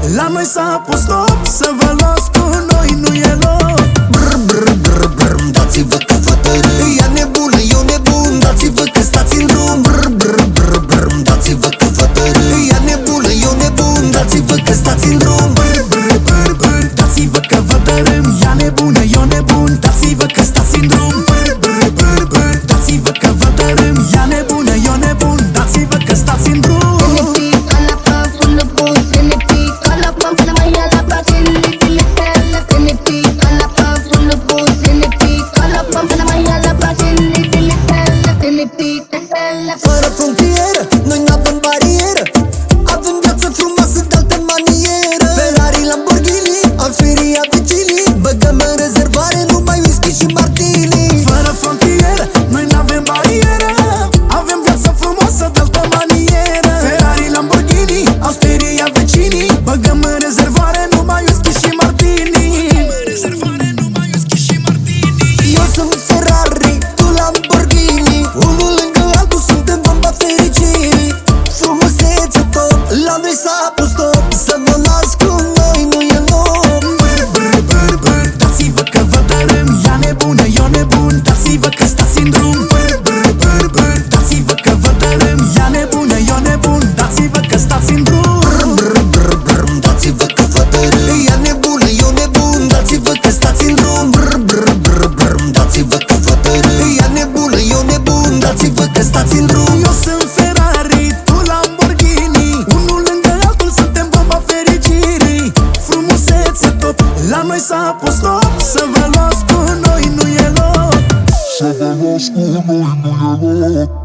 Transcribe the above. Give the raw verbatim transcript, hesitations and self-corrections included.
La noi s-a pus stop, să vă luați cu noi, nu e loc. Brr, brr, brr, brr, dați-vă că vă tărâm. Ea nebună, eu nebun, dați-vă că stați în drum. Brr, brr, brr, brr, dați-vă că vă tărâm. Ea nebună, eu nebun, dați-vă că stați în drum. Brr, brr, brr, brr, dați-vă că vă dărâm. Ea nebună, eu nebun, dați-vă că stați în drum. Brr, brr, brr, brr, dați-vă că vă dărâm. Ea nebună, eu nebun, dați-vă că stați în drum. Fără frontieră, noi n-avem barieră. Avem viață frumoasă de altă manieră. Ferrari, Lamborghini, Alferia, vecinii. Băgăm în rezervare numai whisky și martini. Fără frontieră, noi n-avem barieră. Avem viață frumoasă de altă manieră. Ferrari, Lamborghini, Alferia, vecinii. Băgăm în rezervare numai whisky și martini. Rezervare numai whisky și martini. Eu sunt Ferrari, tu Lamborghini. Unul lângă altul suntem bomba fericirii. Frumusețe tot, la noi s-a pus stop. Să vă las cu noi, nu e loc. Brr, brr, brr, brr, dați-vă că vă dărâm. Ea nebună, eu nebun, dați-vă că stați în drum. Brr, brr, brr, brr, dați-vă că vă dărâm. Ea nebună, eu nebun, dați-vă că stați în drum. Brr, brr, brr, dați-vă că vă tărâm. Ea nebună, eu nebun, dați-vă că stați în drum. Brr, brr, brr, brr, dați-vă că vă tărâm. Ea nebună, eu nebun, dați-vă că stați în drum. Eu sunt Ferrari, tu Lamborghini. Unul lângă altul suntem bomba fericirii. Frumusețe tot, la noi s-a pus stop. Să vă luați cu noi, nu e loc. Să vă luați cu noi, nu e loc.